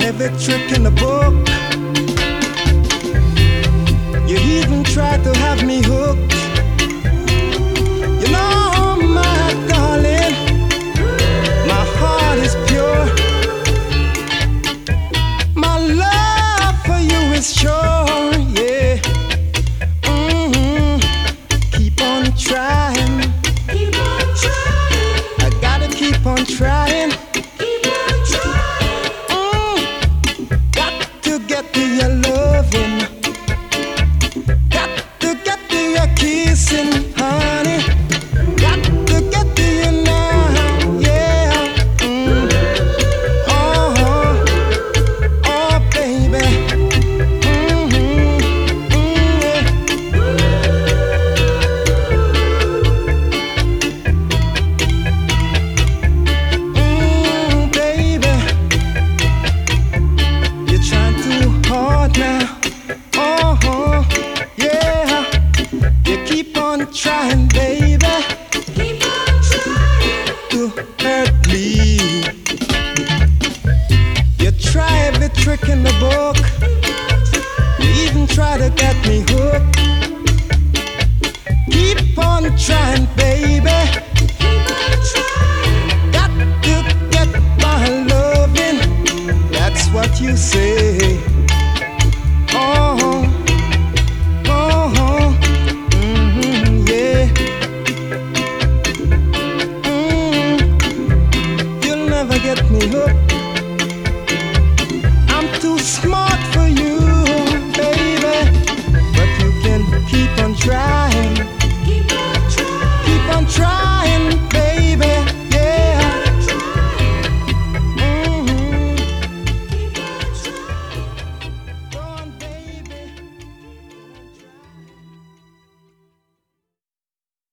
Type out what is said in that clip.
every trick in the book. You even tried to have me hooked. You know, my darling, my heart is pure. My love for you is sure, yeah. Keep on trying. Keep on trying. I gotta keep on trying.